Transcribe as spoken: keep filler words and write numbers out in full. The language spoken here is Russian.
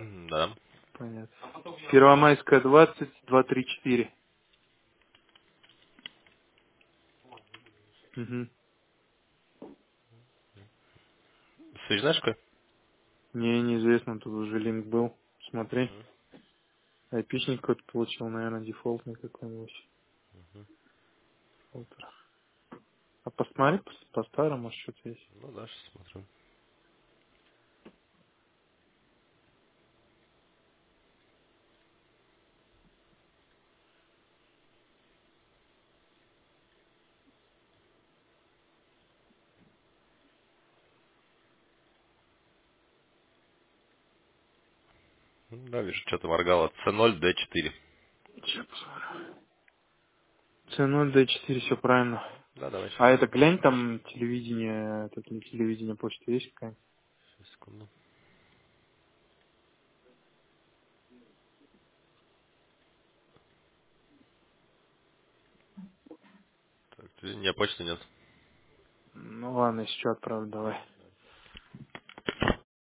Да. Понятно. Первомайская двадцать, два три четыре. Угу. Связь знаешь какой? Мне неизвестно, тут уже линк был. Смотри. Айпишник какой-то получил, наверное, дефолтный какой-нибудь. Филтр. А посмотри по, по старому, может, что-то есть. Ну да, сейчас смотрю. Ну, да, вижу, что-то моргало. С ноль Д четыре. Сейчас посмотрю. С ноль Д четыре, все правильно. Да, давай А сейчас. это глянь, там телевидение, это для телевидения почта есть какая-нибудь? Сейчас, секунду. Так, телевидения почты нет. Ну ладно, если что, отправлю, давай.